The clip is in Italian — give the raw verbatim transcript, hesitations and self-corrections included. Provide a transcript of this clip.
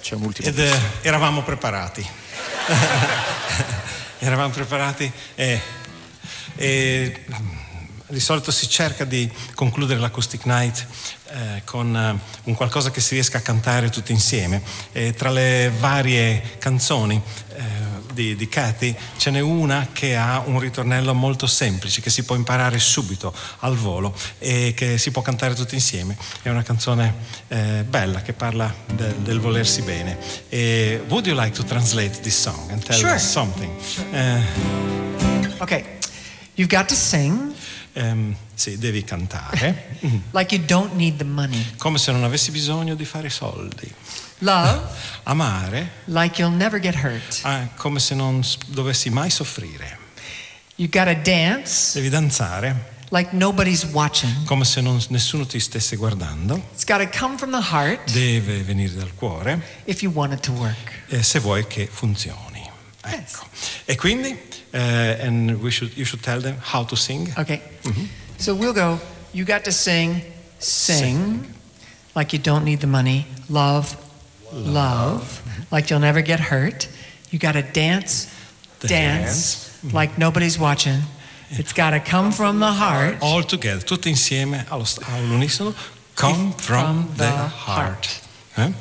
C'è un ultimo. Ed eh, eravamo preparati. eravamo preparati e, e di solito si cerca di concludere l'Acoustic Night eh, con eh, un qualcosa che si riesca a cantare tutti insieme. E tra le varie canzoni eh, di, di Cathy ce n'è una che ha un ritornello molto semplice che si può imparare subito al volo e che si può cantare tutti insieme. È una canzone eh, bella che parla de, del volersi bene. E would you like to translate this song and tell Sure. us something? Sure. Uh, Okay, you've got to sing um, sì, devi cantare like you don't need the money. come se non avessi bisogno di fare soldi. Love Amare like you'll never get hurt. ah, come se non s- dovessi mai soffrire. You gotta dance Devi danzare like nobody's watching. come se non- nessuno ti stesse guardando. It's gotta come from the heart Deve venire dal cuore if you want it to work. eh, se vuoi che funzioni. Ecco. E quindi eh, and we should, you should tell them how to sing. Okay, so we'll go, you got to sing, sing, like you don't need the money. Love, love, like you'll never get hurt. You gotta dance, dance, like nobody's watching. It's gotta come from the heart. All together, tutti insieme allo st- all'unisono. Come from the heart.